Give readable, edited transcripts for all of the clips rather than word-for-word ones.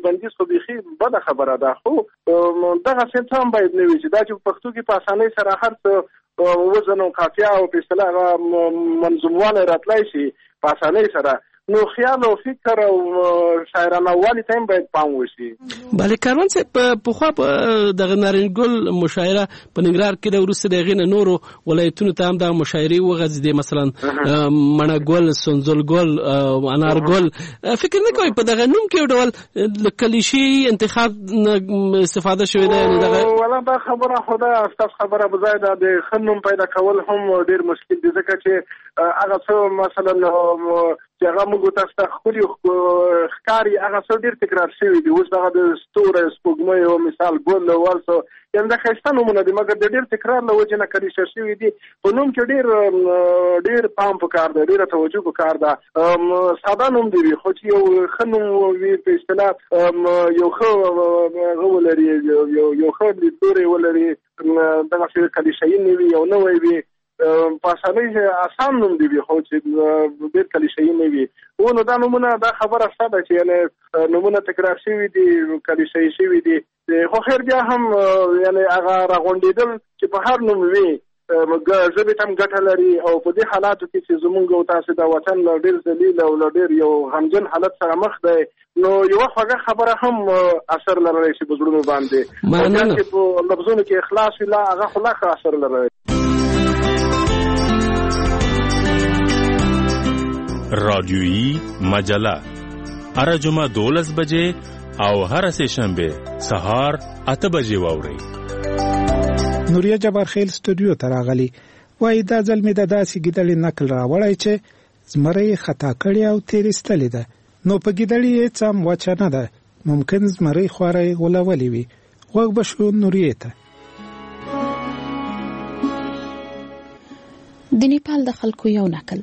بندیز خو بیخي بده خبره ده، خو دغه څه هم باید نه وي چې دا چې په پښتو کې په اسانۍ سره هر څه وزن او قافیه او په اصطلاح منظوموالی راتلی شي په اسانۍ سره، نو خیال او فکر او شاعرانه والی ته هم باید پام وشي. بله کاروان صاحب پخوا دغه نارنجګل مشاعره په ننګرهار کې د وروسته د هغې نه نورو ولایتونو ته هم دغه مشاعرې وغځېدې، مثلا مڼهګل، سنځلګل، انارګل. فکر نه کوئ په دغه نوم کې یو ډول کلیشې انتخاب استفاده شوې ده؟ ولا دا خبره خو ده، ستاسو خبره به ځای ده. د ښه نوم پیدا کول هم ډېر مشکل دي، ځکه چې هغه څه مثلا چې هغه موږ تاسو ته ښکلي ښکاري هغه څه ډېر تکرار شوي دي. اوس دغه د ستوری، سپوږمۍ او مثال ګل او ورسو یعنې دا ښایسته نومونه دي، مګر د ډېر تکرار له وجې نه کلیشه شوي دي. په نوم کې ډېر پام پکار دی، ډېره توجه پکار ده. ساده نوم دی وي، خو چې یو ښه نوم وي په اصطلاح یو ښه هغه ولري، یو ښه لیدلوری ولري، دغسې کلیشهیي نه وي، یو نوی وي، په اسانۍ آسان نوم دی وي، خو چې ډېر کلیشهیي نه وي. نو دا نومونه دا خبره شته ده چې یعنې نومونه تکرار شوي دي، کلیشهیي شوي دي، خو خیر بیا هم یعنې هغه راغونډېدل چې په هر نوم وي ژبې ته هم ګټه لري. او په دې حالاتو کې چې زمونږ او تاسې د وطن له ډېر ذلیل او له ډېر یو غمجن حالت سره مخ دی، نو یوه خوږه خبره هم اثر لرلی شي په زړونو باندې. بیا چې په لفظونو کې اخلاص وي، لا هغه خو لا ښه اثر لرلی. رادیویی مجله هر جمعه 12 بجې او هر سه شنبه سهار 8 بجې واورئ. نوریا جبارخیل استودیو ته راغلی، وایي دا ځل مې د داسې ګیدړې نقل راوړی چې زمری خطا کړې او تېرېستلې ده، نو په ګیدړې هېڅ هم وچه نه ده، ممکن زمری خواری غولولې وي. غوږ به شو نوریې ته. د نیپال د خلکو یو نقل.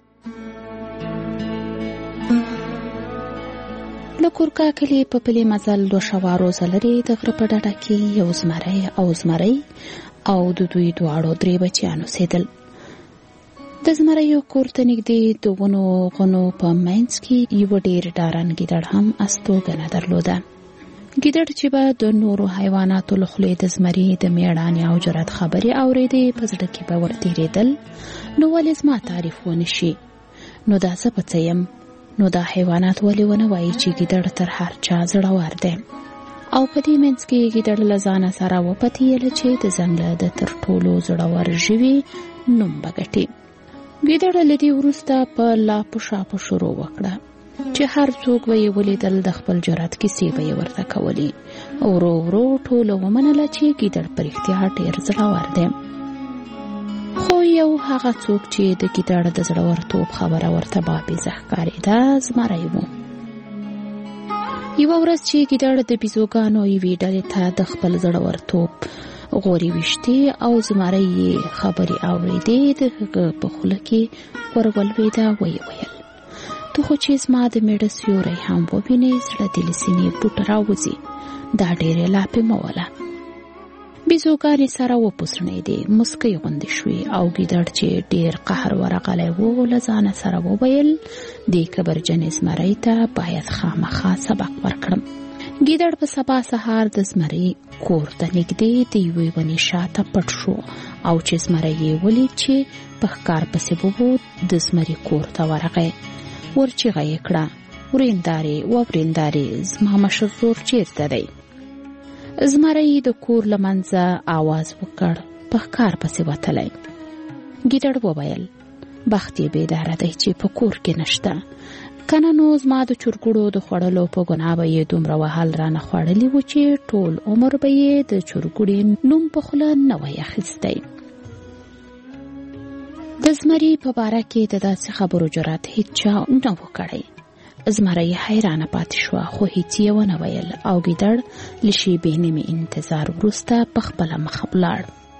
لکورکا کلی په پلی مزل 2 شوارو زلري د غره په ډډه کې یو زمری او د دوی دواړو 3 بچیان اوسېدل. د زمریو کور ته نږدې د ونو غنو په منځ کې یو ډېر ډارن ګیدړ هم استوګنه درلوده. ګیدړ چې به د نورو حیواناتو له خولې د زمري د میړانې او جرأت خبرې اورېدې، په زړه کې به ورتېرېدل، نو ولې زما تعریف ونه شي؟ نو دا څه په څه یم؟ نو دا حیوانات ولې ونه وایي چې ګیدړ تر هر چا زړور دی؟ او په دې منځ کې ګیدړ له ځانه سره وپتېیله چې د ځنګله د تر ټولو زړور ژوي نوم به ګټي. ګیدړ له دې وروسته په لاپو شاپو شروع وکړه چې هر څوک به یې ولیدل د خپل جرأت کیسې به یې ورته کولې. ورو ورو ټولو ومنله چې ګیدړ په رښتیا ډېر زړور دی. خو یو هغه څوک چې د ګیدړ د زړورتوب خبره ورته بابیزه ښکارېده زمری و. یوه ورځ چې ګیدړ د بیزوګانو یوې ډلې ته د خپل زړورتوب غوري ویشتې او زمری یې خبرې اورېدې، د هغه په خوله کې ورولوېده، ویې ویل ته خو چې زما د میړه سیوری هم ووینې زړه دې له سینې بوټ راوځي، دا ډېرې لاپې مه وله. بیزوګانې سره وپوسړېدې، مسکۍ غوندې شوې او ګیدړ چې ډېر قهر ورغلی و له ځانه سره وویل دې کبرجنې زمرۍ ته باید خامخا سبق ورکړم. ګیدړ په سبا سهار د زمري کور ته نږدې د یوې ونې شاته پټ شو او چې زمری یې ولید چې په ښکار پسې ووت، د زمري کور ته ورغی، ورچیغه یې کړه ورېندارې زما مشر ورور چېرته دی؟ زمری د کور له منځه آواز وکړ، په ښکار پسې وتلی. ګیدړ وویل بخت یې بیداره دی چې په کور کې نشته، کنه نو زما د چرګوړو د خوړلو په ګناه به یې دومره وهل رانه خوړلي و چې ټول عمر به یې د چرګوړي نوم په خوله نه وی اخیستی. د زمري په باره کې د داسې خبرو جرأت هیڅ چا نه و کړی. زمری حیرانه پاتې شوه، خو هیڅ یې ونه ویل او ګیدړ له شېبې نیمې انتظار وروسته په خپله مخه ولاړ.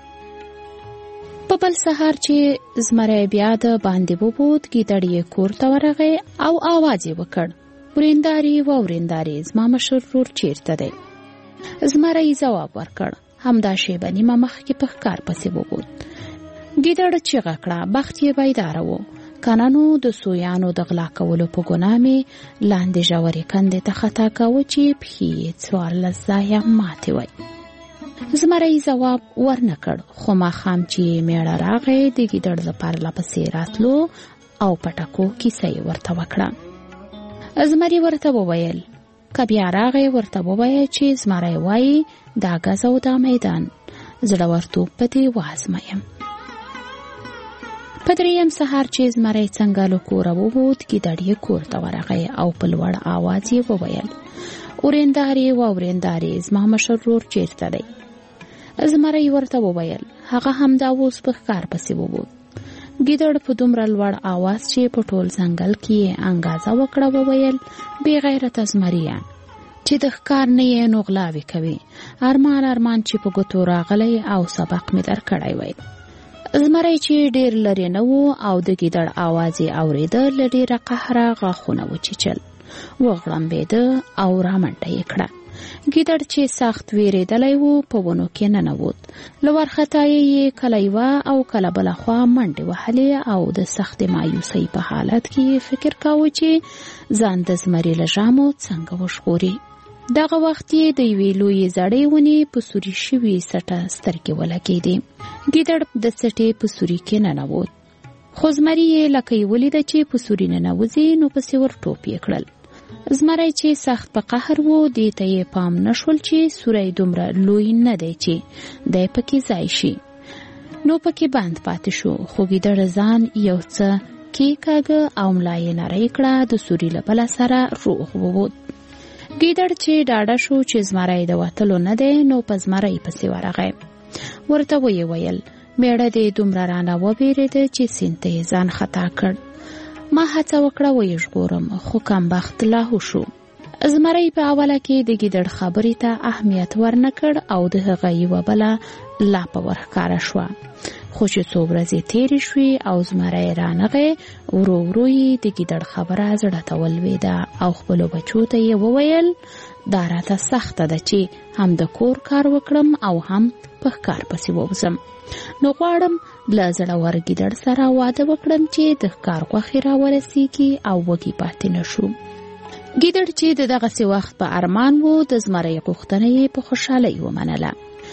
په بل سهار چې زمری بیا د باندې ووت، ګیدړ یې کور ته ورغی او آواز یې وکړ ورېندارې زما مشر ورور چېرته دی؟ زمری ځواب ورکړ همدا شېبه نیمه مخکې په ښکار پسې ووت. ګیدړ چیغه کړه، بخت یې بیداره و، کنانو د سویانو د غلا کولو په ګناه مې لاندې ژورې کندې ته خطا کاوه چې پښې یې 14 ځایه ماتې وای. زمری ځواب ورنه کړ، خو ماښام چې میړه راغی د ګیدړ لپاره لپسې راتلو او پټکو کیسه یې ورته وکړه. زمری ورته وویل که بیا راغی ورته ووایه چې زمری وایي دا ګز او دا میدان، زړورتوب په دې وازمایم. په دریم سهار چې زمری څنګه له کوره ووت، ګیدړ یې کور ته ورغی او په لوړ آواز یې وویل ورېندارې و ورېندارې زما مشر ورور چیرته دی؟ زمری ورته وویل هغه همدا اوس په ښکار پسې ووت. ګیدړ په دومره لوړ آواز چې په ټول ځنګل کې یې انګازه وکړه وویل بې غیرته زمریه چې د ښکار نه یې نو غلاوې کوي، ارمان چې په ګوتو راغلی او سبق مې درکړی وای. زمری چې ډېر لرې نه و او د ګیدړ آواز یې اورېده، له ډېره قهره غاښونه وچیچل، وغړمبېده او رامنډه یې کړه. ګیدړ چې سخت ویرېدلی و په ونو کې ننوت. له وارخطایۍ یې کله یوه او کله بله خوا منډې وهلې او د سختې مایوسۍ په حالت کې فکر کاوه چې ځان د زمري له ژامو څنګه وژغوري. دغه وخت یې د یوې لویې زړې ونې په سوري شوي سټه سترګې ولګېدې. ګیدړ د سټې په سوري کې ننوت، خو زمري یې لکه یې ولیده چې په سوري ننوځي نو پسې ور ټوپ یې کړل. زمری چې سخت په قهر و، دې ته یې پام نشول چې سوری دومره لوی نه دی چې دی پکې ځای شي، نو پکې بند پاتې شو. خو ګیدړ ځان یو څه کېکاږه او ملا یې نری کړه، د سوري له بله سره روغ ووت. ګیدړ چې ډاډه شو چې زمری د وتلو نه دی، نو په زمری پسې ورغی. ورته ویې ویل میړه دې دومره رانه وبېرېده چې سیند ته یې ځان خطا کړ. ما هڅه وکړه ویې ژغورم، خو کمبخت لاهو شو. زمری په اوله کې د ګیدړ خبرې ته اهمیت ورنه کړ او د هغه یوه بله لاپه ورښکاره شوه. خو چې څو ورځې تېرې شوې او زمری رانغی، ورو ورو یې د ګیدړ خبره زړه ته ولوېده او خپلو بچو ته یې وویل دا راته سخته ده چې هم د کور کار وکړم او هم په ښکار پسې ووځم، نو غواړم له زړور ګیدړ سره واده وکړم چې د ښکار غوښې راورسیږي او وږي پاتې نه شو. ګیدړ چې د دغسې وخت په ارمان و، د زمری غوښتنه یې په خوشحالۍ ومنله.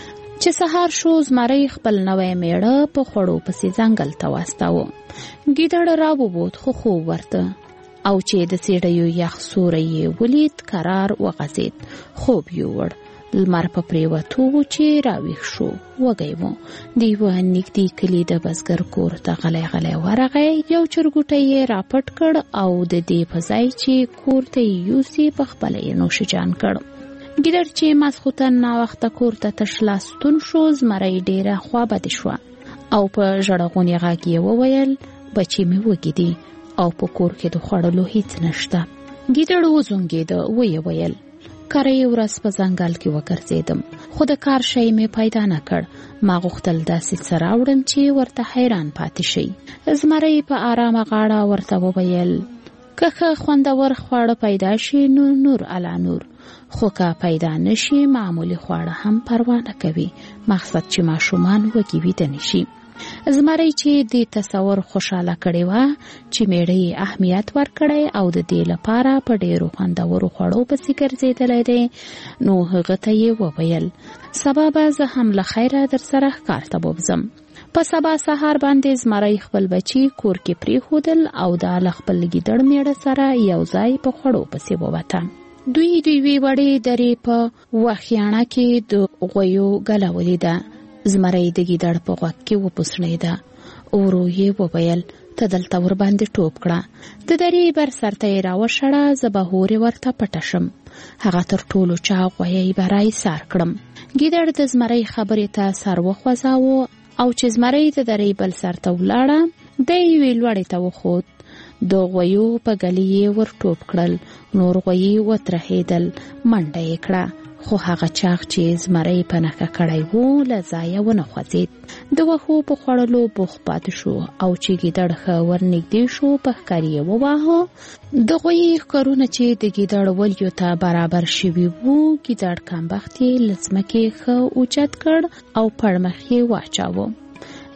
چې سهار شو، زمری خپل نوی میړه په خوړو پسې ځنګل ته واستاوه. ګیدړ راووت، خو خوب ورته او چې د سیړیو یخ سوری یې ولید کرار وغځېد. خوب یووړ، لمر په پریوتو و چې راویښ شو، وږی و. د یوه نږدې کلي د بزګر کور ته غلی غلی ورغی، یو چرګوټی یې راپټ کړ او د دې په ځای چې کور ته یې یوسي په خپله یې نوشجان کړ. ګیدړ چې ماسخوتن ناوخته کور ته تش لاس ستون شو، زمری ډېره خوابدې شوه او په ژړغوني غږ یې وویل بچې مې وږي دي او په کور کې د خوړلو هیڅ نشته. ګیدړ وزونګېده، ویې ویل کره یې ورځ په ځنګل کې وګرځېدم، خو د کار شی مې پیدا نه کړ. ما غوښتل داسې څه راوړم چې ورته حیران پاتې شي. زمری په آرامه غاړه ورته وویل که ښه خوندور خواړه پیدا شي نو نور علا نور، خو که پیدا نشي معمولی خواړه هم پروا نه کوي، مقصد چې ماشومان وږي ویده نشي. زمری چې دې تصور خوشاله کړی و چې میړه یې اهمیت ورکړی او د دې لپاره په ډېرو خوندورو خوړو پسې ګرځېدلی دی، نو هغه ته یې وویل سبا به زه هم له خیره در سره ښکار ته ووځم. په سبا سهار باندې زمری خپل بچي کور کې پرېښودل او دا له خپل ګیدړ میړه سره یو ځای په خوړو پسې ووته. دوی د یوې وړې درې په وخیاڼه کې د غویو ګله ولیده. زمری د ګیدړ په غوږ کې وپوسړېده. ورو یې وویل ته دلته ورباندې ټوپ کړه، د درې بر سر ته یې راوشړه، زه به هورې ورته پټه شم، هغه تر ټولو چا غویی به رایسار کړم. ګیدړ د زمری خبرې ته سر وخوځاوه او چې زمری د درې بل سر ته ولاړه، دی یوې لوړې ته وخوت. د غویو په ګلې یې ور ټوپ کړل، نور غویي وترهېدل، منډه یې کړه، خو هغه چاغ چې زمری په نښه کړی و له ځایه ونه خوځېد. د وښو په خوړلو بوخت پاتې شو او چې ګیدړ ښه ورنږدې شو په ښکر یې وواهه. د غویي ښکرونه چې د ګیدړ ولیو ته برابر شوي وو، ګیدړ کمبخت یې له ځمکې ښه اوچت کړ او پړمخ یې واچاوه.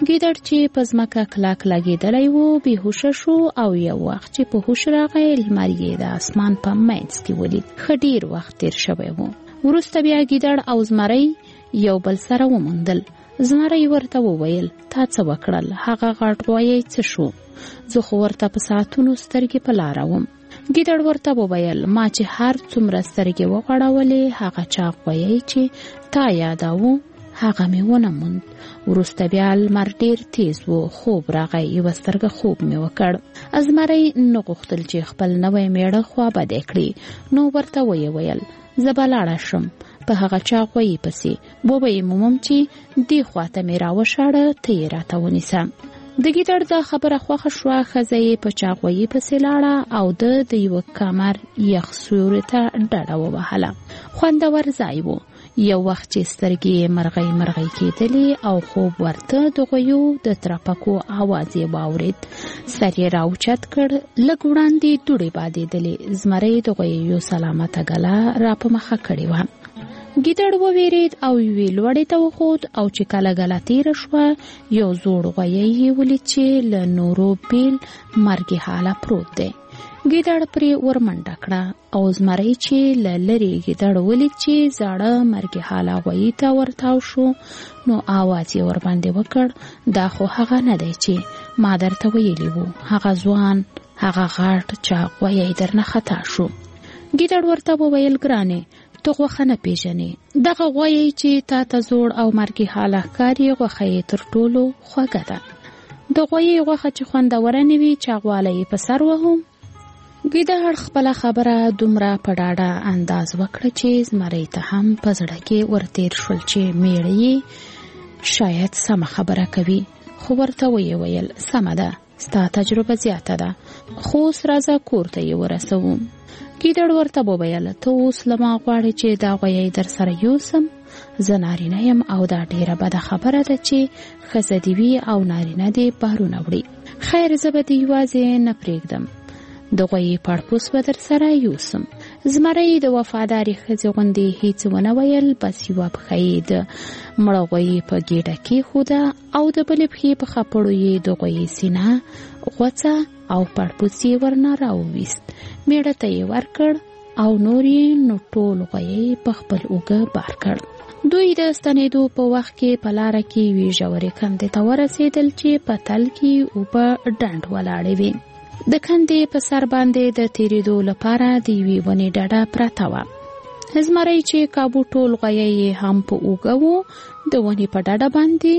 ګیدړ چې په ځمکه کلک لګېدلی و بېهوشه شو او یو وخت چې په هوش راغی لمر یې د اسمان په منځ کې ولید. ښه ډېر وخت تېر شوی و. وروسته بیا ګیدړ او زمری یو بل سره وموندل. زمری ورته وویل تا څه وکړل؟ هغه غټ غوایي څه شو؟ زه خو ورته په ساعتونو سترګې په لاره وم. ګیدړ ورته وویل ما چې هر څومره سترګې وغړولې هغه چاغ غوایي چې تا یاداوه هغه مې ونه موند. وروسته بیا لمر ډېر تیز و. خوب راغی. یوه سترګه خوب مې وکړ. زمری نه غوښتل چې خپل نوی میړه خوابدی کړي نو ورته ویې ویل زه به لاړه شم په هغه چاغ غوایي پسې وبه یې مومم چې دې خواته مې راوشاړه ته یې راته ونیسه. د ګیدړ دا خبره خوښه شوه. ښځه یې په چاغ غوایي پسې لاړه او د یوه کمر یخ سیوري ته ډډه ووهله. خوندور ځای و. یو وخت چې سترګې مرغۍ مرغۍ کېدلې او خوب ورته د غویو د ترپکو آواز یې واورېد. سر یې راوچت کړ. لږ وړاندې دوړې بادېدلې. زمری د غویو سلامته ګله را په مخه کړې وه. ګیدړ وویرید او یوې لوړې ته وخوت او چې کله ګله تېره شوه یو زوړ غویی یې ولید چې له نورو بیل مرګي حاله پروت دی. ګیدړ پرې ورمنډه کړه او زمری چې له لرې ګیدړ ولید چې زاړه مرګي حاله غویي ته ورتاو شو نو آواز یې ورباندې وکړ دا خو هغه نه دی چې ما درته ویلي وو. هغه ځوان هغه غټ چاغ غویی درنه خطا شو. ګیدړ ورته وویل ګرانې ته غوښه نه پیژنې. دغه غویی چې تا ته زوړ او مرګي حاله ښکاري غوښه یې تر ټولو خوږه ده. د غویی غوښه چې خوندوره نه وي چاغوالی یې په سر وهم. ګیدړ خپله خبره دومره په ډاډه انداز وکړه چې زمری ته هم په زړه کې ورتېر شول چې میړه یې شاید سمه خبره کوي. خو ورته ویې ویل سمه ده ستا تجربه زیاته ده خو اوس راځه کور ته یې ورسوم. ګیدړ ورته وویل ته اوس له ما غواړې چې دا غویی در سره یوسم؟ زه نارینه یم او دا ډېره بده خبره ده چې ښځه دې وي او نارینه دې بهرونه وړي. خیر زه به دې یوازې نه پرېږدم. د غویی پړپوس به در سره یوسم. زمری د وفادارې ښځې غوندې هیڅ ونه ویل. بس یوه پښه یې د مړه غویي په ګېډه کېښوده او د بلې پښې په خپړو یې د غویي سینه غوڅه او پړپوس یې ورنه راوویست. میړه ته یې ورکړ او نور یې نو ټول غویي په خپل اوږه بار کړ. دوی د ستنېدو په وخت کې په لاره کې یوې ژورې کندې ته ورسېدل چې په تل کې اوبه ډنډ ولاړې وې. د کندې په سر باندې د تېرېدو لپاره د یوې ونې ډډه پرته وه. زمری چې کابو ټول غویی یې هم په اوږه و د ونې په ډډه باندې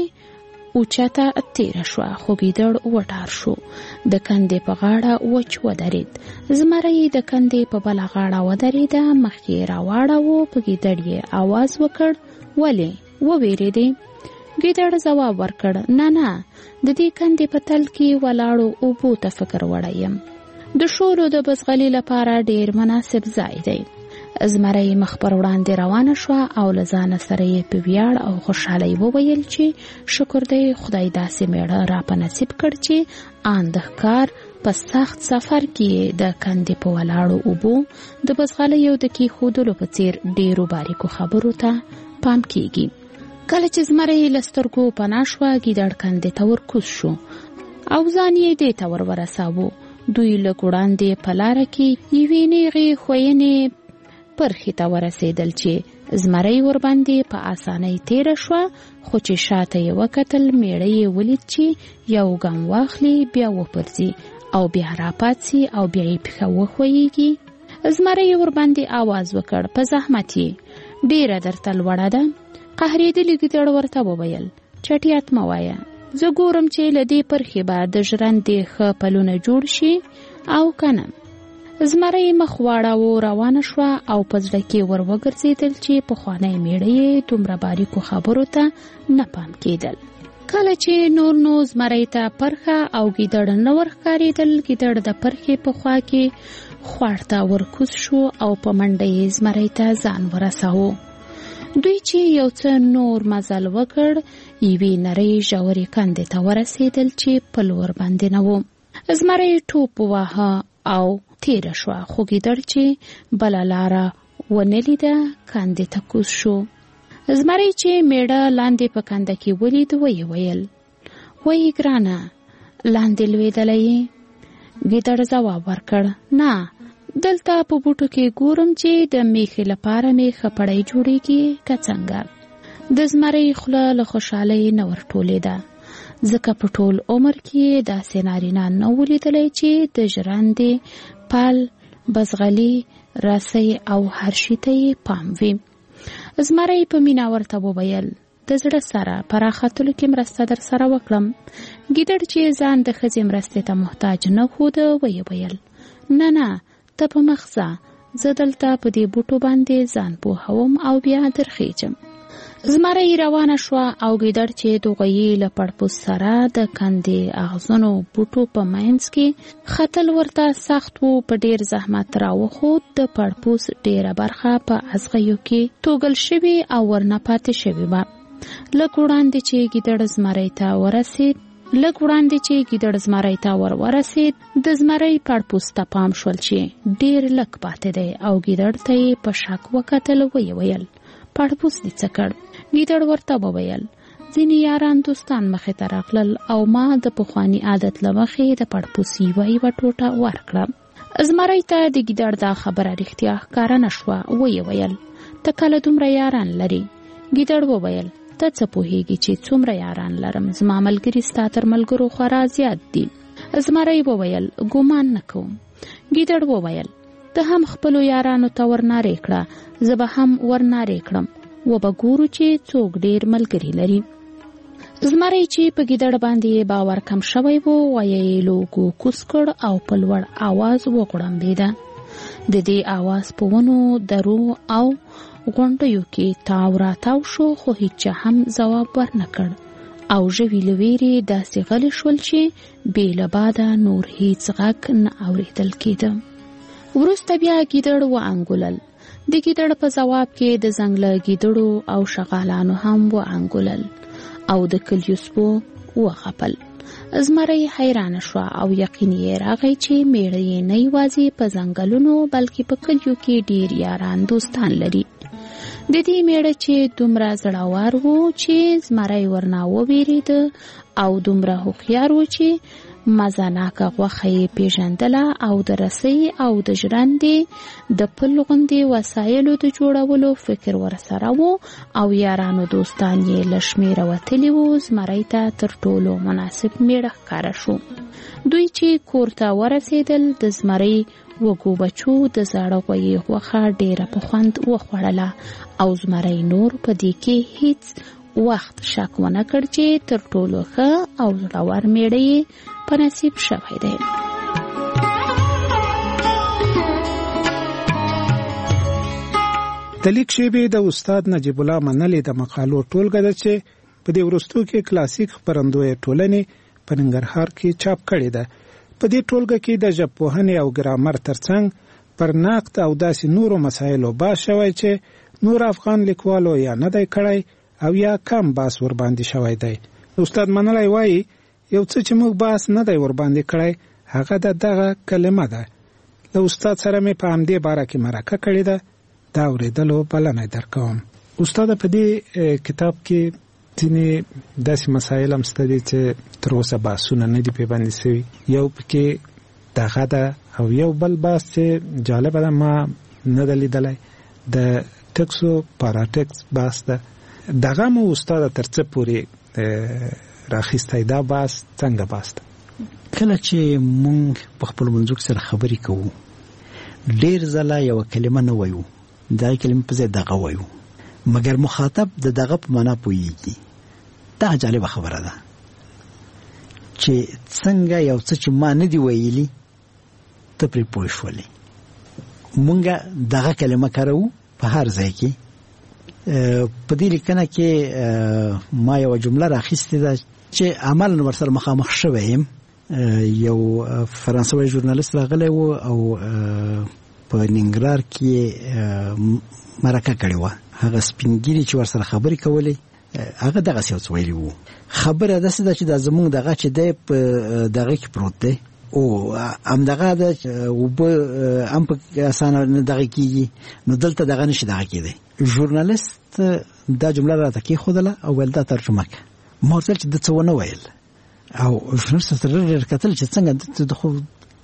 اوچته تېره شوه خو ګیدړ وډار شو. د کندې په غاړه وچ ودرېد. زمری د کندې په بله غاړه ودرېده. مخ یې راواړاوه. په ګیدړ یې آواز وکړ ولې وویرېدې؟ ګیدړ ځواب ورکړ نه نه د دې کندې په تل کې ولاړو اوبو ته فکر وړی یم. د شولو د بزغلي لپاره ډېر مناسب ځای دی. زمری مخ پر وړاندې روانه شوه او له ځانه سره یې په ویاړ او خوشحالۍ وویل چې شکر دی خدای داسې میړه را په نصیب کړ چې آن د ښکار په سخت سفر کې د کندې په ولاړو اوبو د بزغلیو د کېښودلو په څیر ډېرو باریکو خبرو ته پام کیږي. کله چې زمری له سترګو پناه شوه ګیدړ کندې ته ورکوز شو او ځان یې دې ته ورساوه. دوی لږ وړاندې په لاره کې یوې نیغې ښوینې پرخې ته ورسېدل چې زمری ورباندې په اسانۍ تېره شوه خو چې شاته یې وکتل میړه یې ولید چې یو ګام واخلي بیا وپرځي او بیا راپاڅي او بیا یې پښه وښویېږي. زمری یې ورباندې آواز وکړ په زحمت یې ډېره درته لوړه ده. قهرېدلي ګیدړ ورته وویل چټیات مه وایه. زه ګورم چې له دې پرخې به د ژرندې ښه پلونه جوړ شي او که نه. زمری مخ واړاوه روانه شوه او په زړه کې ور وګرځېدل چې پخوانی میړه یې دومره باریکو خبرو ته نه پام کېدل. کله چې نور نو زمری ته پرخه او ګیدړ نه ورښکارېدل ګیدړ د پرخې په خوا کې خوړ ته ورکوز شو او په منډه یې زمری ته ځان ورساوه. دوی چې یو څه نور مزل وکړ یوې نرۍ ژورې کندې ته ورسېدل چې پل ورباندې نه و. زمری ټوپ وواهه او تېره شوه خو ګیدړ چې بله لاره ونه لیده کندې ته کوز شو. زمری چې میړه لاندې په کنده کې ولید ویې ویل وای ګرانه لاندې لوېدلی؟ ګیدړ ځواب ورکړ نه، دلته په بوټو کې ګورم چې د میخې لپاره مې خپړی جوړیږي که څنګه. د زمري خوله له خوشحالۍ نه ورټولېده، ځکه په ټول عمر کې داسې نارینه نه ولیدلی چې د ژرندې، پل، بزغلي، رسۍ او هر شي ته یې پام وي. زمری په مینه ورته وویل د زړه سره په راختلو کې مرسته در سره وکړم. ګیدړ چې ځان د ښځې مرستې ته محتاج نه ښوده ویې ویل نه نه ته په مخ ځه، زه دلته په دې بوټو باندې ځان پوهوم او بیا درخېجم. زمری روانه شوه او ګیدړ چې د غویي له پړپوس سره د کندې اغزنو بوټو په منځ کې ختل ورته سخت و، په ډیر زحمت راوخوت. د پړپوس ډیره برخه په ازغیو کې توګل شوي او ورنه پاتې شوي وه. لږ وړاندې چې ګیدړ زمری ته ورورسید د زمری پړپوس ته پام شول چې ډیر لږ پاتې دی او ګیدړ ته یې په شک وکتل. ویې ویل پړپوس دې څه کړ؟ ګیدړ ورته وویل ځینې یاران دوستان مخې ته راغلل او ما د پخواني عادت له مخې د پړپوس یوه ټوټه ورکړه. زمری ته د ګیدړ دا خبره رښتیا ښکاره نه شوه. ویې ویل ته کله دومره یاران لرې؟ ګیدړ وویل ته څه پوهېږي چې څومره یاران لرم؟ زما ملګري ستا تر ملګرو خورا زیات دي. زمری وویل ګومان نه کوم. ګیدړ وویل ته هم خپلو یارانو ته ورنارې کړه، زه به هم ورنارې کړم، و به ګورو چې څوک ډیر ملګري لري. زمری چې په ګیدړ باندې باور کم شوی و وایه یې لوګو کوس کړ او په لوړ آواز وغړمبېده. د دې آواز په ونو، درو او غونډیو کې تاو راتاو شو، خو هیچ هم ځواب ورنه کړ او ژوي له ویرې داسې غلي شول چې بې له باده نور هیڅ غږ نه اورېدل کېده. وروسته بیا ګیدړ وانګولل. د ګیدړ په ځواب کې د ځنګله ګیدړو او شغالانو هم وانګولل او د کلیو سپو وغپل. زمری حیرانه شوه او یقین یې راغی چې میړه یې نه یوازې په ځنګلونو بلکې په کلیو کې ډیر یاران دوستان لري. د دې میړه چې دومره زړور و چې زمری ورنه وویرېده او دومره هوښیار و چې مزناکه غوښه یې پیژندله او د رسۍ او د ژرندې د پل غوندې وسایلو د جوړولو فکر ورسره و او یارانو دوستان یې له شمېره وتلي وو. زمری ته تر ټولو مناسب میړه ښکاره شو. دوی چې کور ته ورسېدل د زمری وږو بچو د زاړه غویي غوښه ډیره په خوند وخوړله او زمری نور په دې کې هیڅ وخت شک ونه کړ چې تر ټولو ښه او زړور میړه یې په نصیب شوی دی. د لیک شیبې د استاد نجیب الله منلې د مقالو ټولګه ده چې په دې وروستو کې کلاسیک خپرندوی ټولنې په ننګرهار کې چاپ کړې ده. په دې ټولګه کې د ژبپوهنې او ګرامر ترڅنګ پر نقد او داسې نورو مسایلو بحث شوی چې نور افغان لیکوالو یا نه دی کړی او یا کم بحث ور باندې شوی دی. استاد منلې وایي یو څه چې موږ بحث نه دی ور باندې کړی هغه دغه کلمه ده. له استاد سره مې په همدې باره کې مرکه کړې ده، دا اورېدلو بلنه درکوم. استاد په دې کتاب کې ځینې داسې مسایل هم شته دي چې تر اوسه بحثونه نه دي پې باندې شوي. یو پکې دغه ده او یو بل بحث چې جالبه ده ما نه ده لیدلی د ټکسو پاراټکس بحث ده. دغه مو استاد تر څه پورې راخیستی؟ دا بحث څنګه بحث ده؟ کله چې مونږ په خپل منځو سره خبرې کوو ډېر ځله یو کلمه نه وایو، دا کلمه په ځای دغه وایو، مګر مخاطب د دغه په معنا پوهیږي. دا جالبه خبره ده چې څنګه یو څه چې ما نه دی ویلي ته پرې پوه شولې. مونږ دغه کلمه کارو په هر ځای کې. په دې لیکنه کې ما یو جمله راخیستې ده چې عملاً ورسره مخامخ شوی یم. یو فرانسوي ژورنالیست راغلی و او په ننګرهار کې مرکه کړې وه. هغه سپینګیري چې ورسره خبرې کولې هغه دغسې یو څه ویلي وو. خبره داسې ده چې دا زمونږ دغه چې دی په دغه کې پروت دی او همدغه ده اوبه هم په اسانه نه دغه کېږي، نو دلته دغه نشي دغه کېدی. ژورنالیست دا جمله راته کېښودله او ویل دا ترجمه کړه. ما ورته ویل چې ده څه ونه ویل، او نرس تر کتل چې څنګه د خو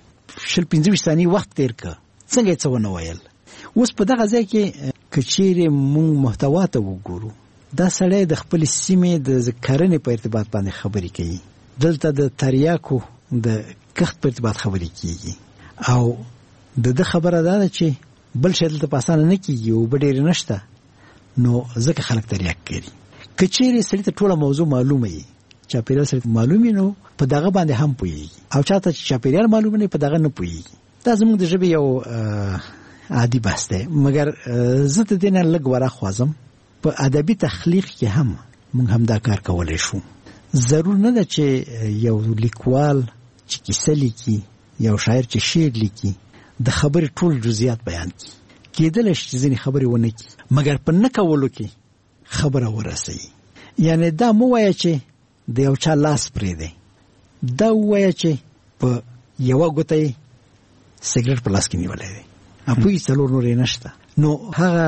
15 ثانیې وخت تیر ک څنګه څه ونه ویل. اوس په دغه ځای کې کچېره مونږ محتوا ته وګورو دا سړی د خپل سیمې د کرنې په ارتباط باندې خبرې کوي، دلته د تریاکو د کښت په ارتباط خبرې کیږي او د خبره ده چې بل شی دلته په اسانه نه کیږي او ډېر نشته نو ځکه خلک تریاک کوي. کچېره سړی ته ټوله موضوع معلومه وي، چاپیریال سره معلومي نو په دغه باندې هم پوهیږي او چاته چې چاپیریال معلومه نه په دغه نه پوهیږي. دا زموږ د ژبې یو عادي بحث دی، مګر زه د دې نه لږ ورخوازم په ادبي تخلیق کې هم موږ هم دا کار کولای شو. ضرور نه ده چې یو لیکوال چې کیسه لیکي، یو شاعر چې شعر لیکي د خبرې ټول جزئیات بیان کړي، کېدل شي ځینې خبرې ونه کړي مګر په نه کولو کې خبره ورسوي. یعنی دا مو وایي چې د یو چا لاس پرې دی، دا وایي چې په یو ګوته سیګریټ په لاس کې نیولې دی اپوی څلور نورې نشته. نو هغه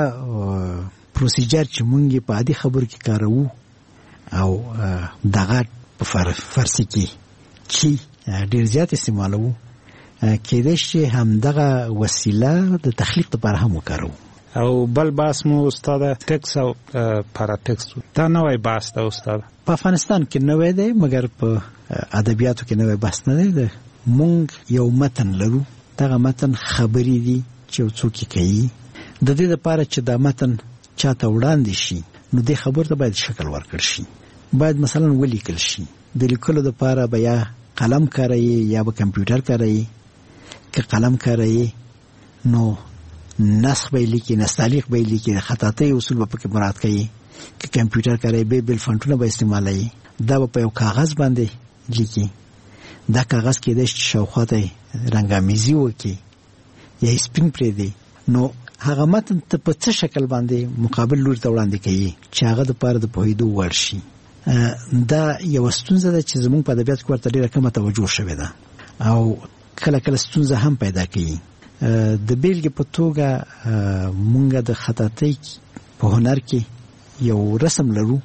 پروسیجر چې مونږ په عادي خبرو کې کاروو او دغه په فارسی کې چې ډېر زیات استعمالوو کېدای شي هم دغه وسیله د تخلیق لپاره هم وکاروو. او بل باس مو استاد ټیکس او پاراټیکس دا نوې باس ده استاد. په افغانستان کې نوې ده مګر په ادبیاتو کې نوې باس نه ده. مونږ یو متن لرو، دغه متن خبرې دي چې څوک کوي. د دې لپاره چې دا متن چاته وړاندې شي نو دې خبر ته باید شکل ورکړ شي، باید مثلا ولیکل شي. د لیکلو لپاره به یا قلم کاروي یا به کمپیوټر کاروي. که قلم کاروي نو نسخ به لیکي، نستعلیق به لیکي، خطاطي اصول به پکې مراد کوي. که کمپیوټر کاروي به بل فونټونه به استعمالوي، دا په یو کاغذ باندې لیکي. دا کاغذ کې د شاوخوا ته رنګامیزي وکي یا سپین پرې دی نو هغه متن ته په څه شکل باندې مقابل لوري ته وړاندې کوي چې هغه د پاره د پوهېدو وړ شي. دا یو ستونزه ده چې زموږ په ادبیات کې ورته ډېره کمه توجه شوې ده او کله کله ستونزه هم پیدا کوي. د بیلګې په توګه مونږ د خطاطۍ په هنر کې یو رسم لرو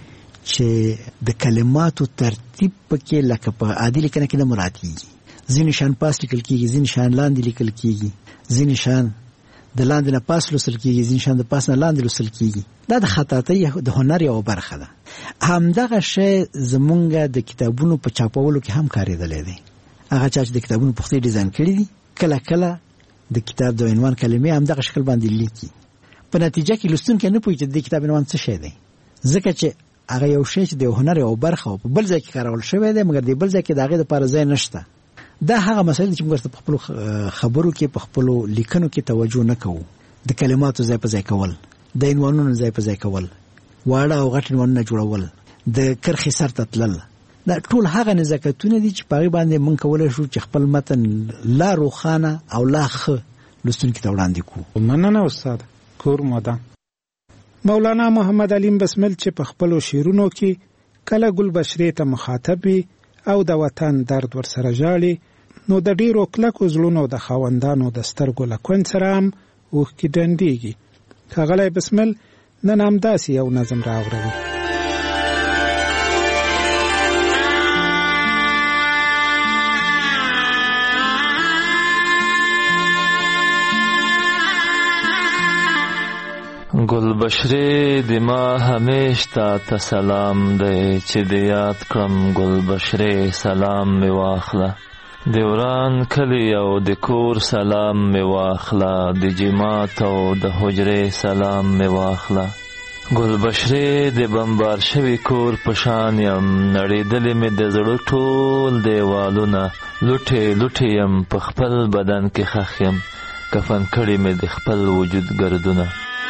چې د کلماتو ترتیب پکې لکه په عادي لیکنه کې نه مراتیږي. ځینې شان پاس لیکل کېږي، ځینې شان لاندې لیکل کېږي، ځینې شان د لاندې نه پاس لوستل کېږي، ځینې شان د پاس نه لاندې لوستل کېږي. دا د خطاطۍ د هنر یو برخه ده. همدغه شی زمونږ د کتابونو په چاپولو کې هم کارېدلی دی. هغه چا چې د کتابونو پختې ډیزاین کړي دي کله کله د کتاب د عنوان کلمې همدغه شکل باندې لیکي. په نتیجه کې لوستونکی نه پوهېږي چې د کتاب عنوان څه شی دی، ځکه چې هغه یو شی چې د هنر یو برخه په بل ځای کې کارول شوی دی مګر د بل ځای کې د هغې دپاره ځای نشته. دا هغه مسایل چې موږ په خپلو خبرو کې په خپلو لیکنو کې توجه نه کوو. د کلماتو ځای په ځای کول، د عنوانونو ځای په ځای کول، واړه او غټ عنوانونه جوړول، د کرښې سر ته تلل، دا ټول هغه نزاکتونه دي چې په هغې باندې موږ کولی شو چې خپل متن لا روښانه او لا ښه لوستونکي ته وړاندې کړو. مننه استاد. کور مودان مولانا محمد علیم بسمل چې په خپلو شعرونو کې کله ګل بشرې ته مخاطب وي او د وطن درد ورسره ژاړي نو د ډېرو کلکو زړونو د خاوندانو د سترګو له کونج سره هم اوښکې ډنډېږي. ښاغلی بسمل نن همداسې یو نظم راوړوي. گل بشری دی ما همیش تا سلام دی چې دی یاد کړم گل بشری سلام می واخله. دی وران کلی او دی کور سلام می واخله، دی جماعت او د حجره سلام می واخله. گل بشری دی بمبار شوی کور پشان یم، نړیدلی می د زړه ټول دیوالونه، لوټې لوټې یم په خپل بدن کې خښ یم، کفن کړي می د خپل وجود ګردونه.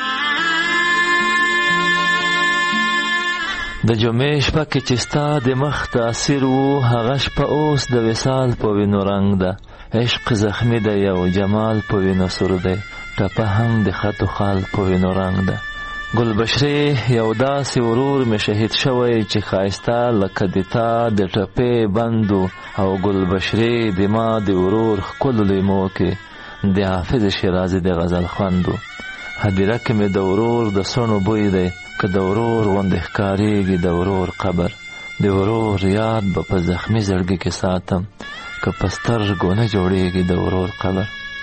د جمعې شپه کې چې ستا د مخ تاثیر و، هغه شپه اوس د وصال په وینو رنګ ده. عشق زخمی ده یو جمال په وینو سور دی، ټپه هم د خط و خال په وینو رنګ ده. گل بشرې یو داسې ورور می شهید شوی چې ښایسته لکه د تا د ټپې بندو، او گل بشرې د ما د ورور ښکلو لیمو کې د حافظ شیرازي د غزل خوندو. هدیره کې مې د ورور د سڼو بوی دی، که د ورور غوندې ښکارېږي د ورور قبر د ورور یاد به په زخمی زړګي کې ساتم که په سترګو نه جوړېږي د ورور قبر.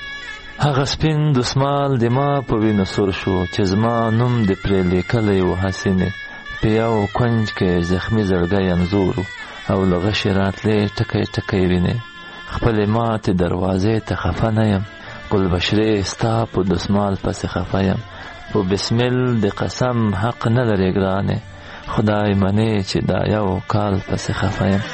هغه سپین دسمال د ما په وینو سور شو چې زما نوم د پرې لیکلی و حسینې. په یو کونج کې زخمی زړګی انځور او له غشې راتلې ټکی ټکی وینې. خپلې ماتې دروازې ته خفه نه یم، ګلبشرې ستا په دسمال پسې خفه یم. په بسمل د قسم حق نه لرې ګرانې، خدای منې چې دا یو کال پسې خفه یم.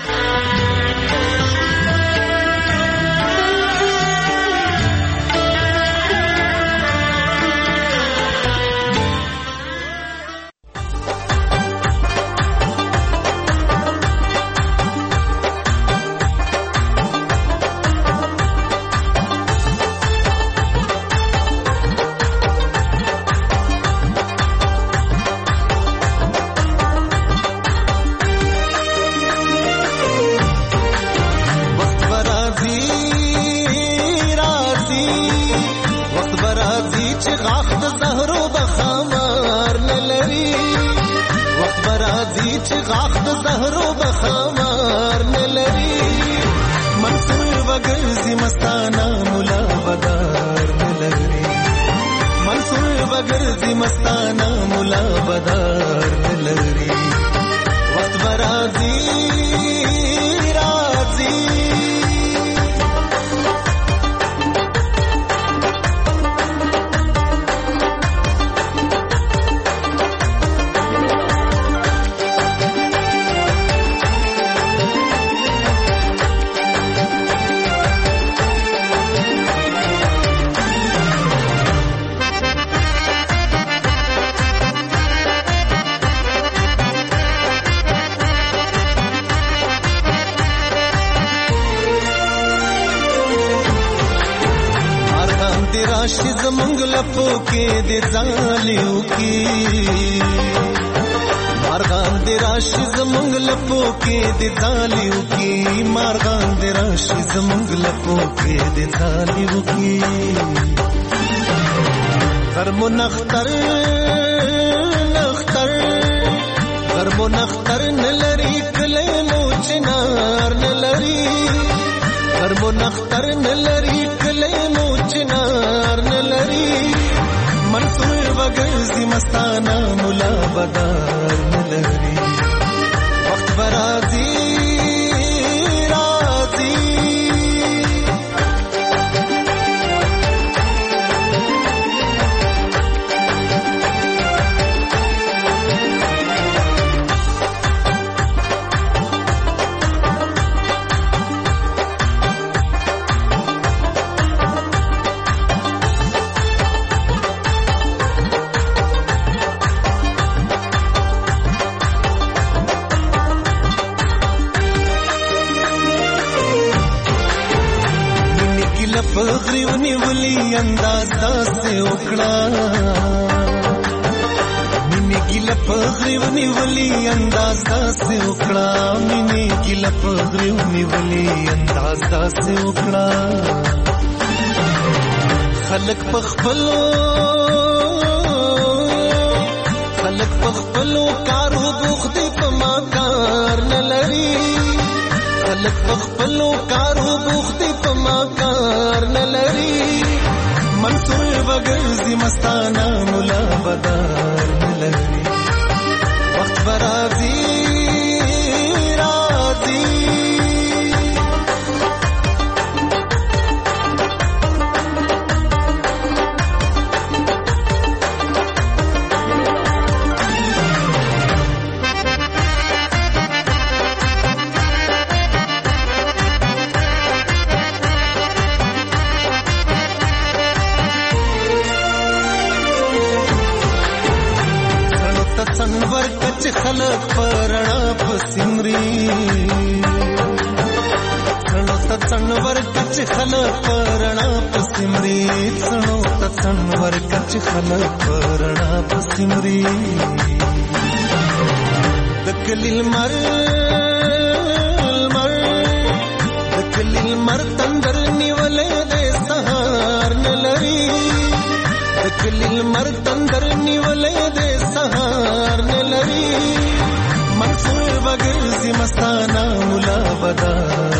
منصور بغیر مستانه مولا بدار